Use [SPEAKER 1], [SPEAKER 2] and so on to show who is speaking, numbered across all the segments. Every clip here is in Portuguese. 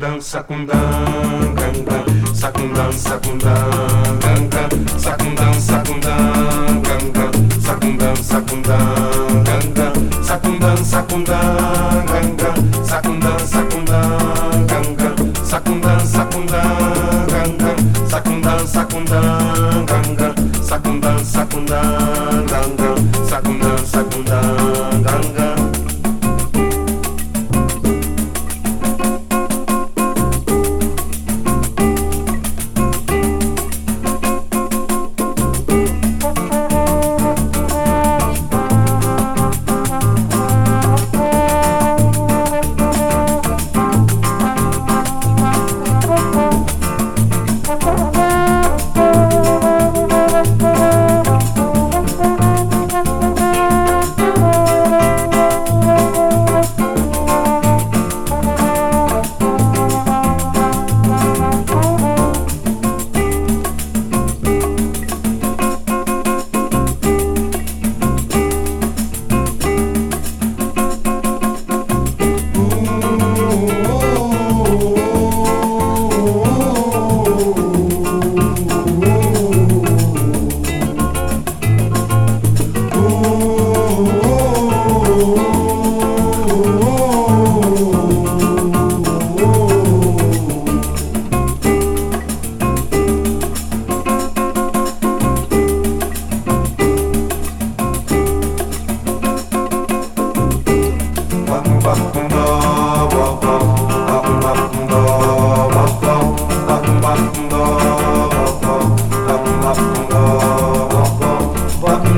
[SPEAKER 1] Sacundan, sacundan, gangan. Sacundan, sacundan, gangan. Sacundan, sacundan, gangan. Sacundan, sacundan, gangan. Sacundan, sacundan, gangan. Sacundan, sacundan, gangan. Sacundan, sacundan, gangan. Sacundan, sacundan, gangan. Sacundan, sacundan, gangan. Sacundan, sacundan, gangan.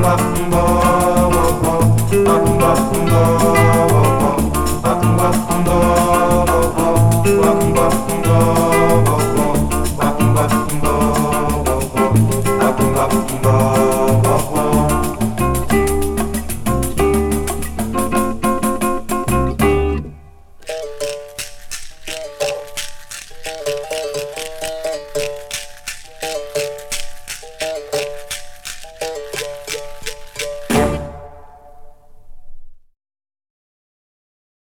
[SPEAKER 1] Bum bum